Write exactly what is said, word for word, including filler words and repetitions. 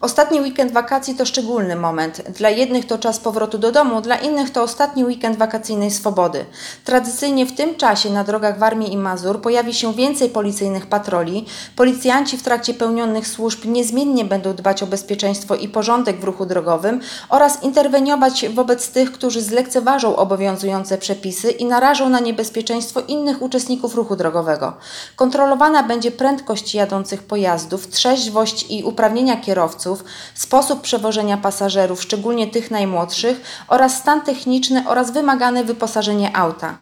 Ostatni weekend wakacji to szczególny moment. Dla jednych to czas powrotu do domu, dla innych to ostatni weekend wakacyjnej swobody. Tradycyjnie w tym czasie na drogach Warmii i Mazur pojawi się więcej policyjnych patroli. Policjanci w trakcie pełnionych służb niezmiennie będą dbać o bezpieczeństwo i porządek w ruchu drogowym oraz interweniować wobec tych, którzy zlekceważą obowiązujące przepisy i narażą na niebezpieczeństwo innych uczestników ruchu drogowego. Kontrolowana będzie prędkość jadących pojazdów, trzeźwość i uprawnienia kierowców, sposób przewożenia pasażerów, szczególnie tych najmłodszych, oraz stan techniczny oraz wymagane wyposażenie auta.